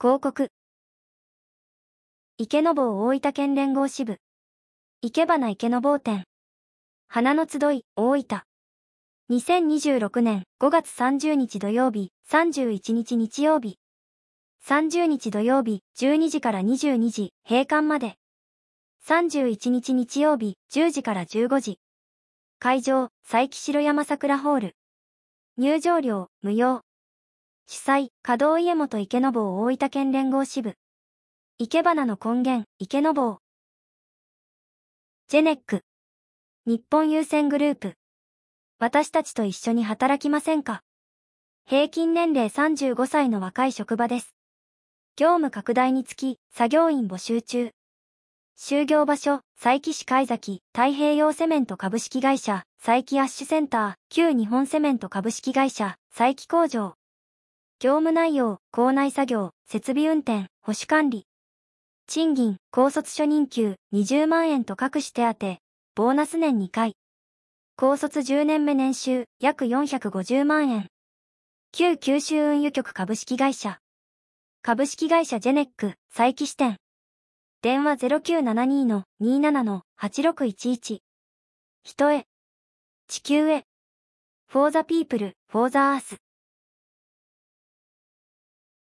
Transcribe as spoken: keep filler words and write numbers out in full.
広告。池坊大分県連合支部。いけばな池坊店。花の集い、大分。にせんにじゅうろくねんごがつさんじゅうにち土曜日、さんじゅういちにち日曜日。さんじゅうにち土曜日、じゅうにじからにじゅうにじ、閉館まで。さんじゅういちにち日曜日、じゅうじからじゅうごじ。会場、佐伯城山桜ホール。入場料、無料。主催、稼働家元池坊大分県連合支部。いけばなの根源、池坊。ジェネック。日本優先グループ。私たちと一緒に働きませんか？平均年齢さんじゅうごさいの若い職場です。業務拡大につき、作業員募集中。就業場所、佐伯市貝崎、太平洋セメント株式会社、佐伯アッシュセンター、旧日本セメント株式会社、佐伯工場。業務内容、構内作業、設備運転、保守管理。賃金、高卒初任給、にじゅうまんえんと各種手当、ボーナス年にかい。高卒じゅうねんめ年収、約よんひゃくごじゅうまんえん。旧九州運輸局株式会社。株式会社ジェネック、佐伯支店。電話 ゼロきゅうななに の にーなな の はちろくいちいち。人へ。地球へ。for the people, for the earth。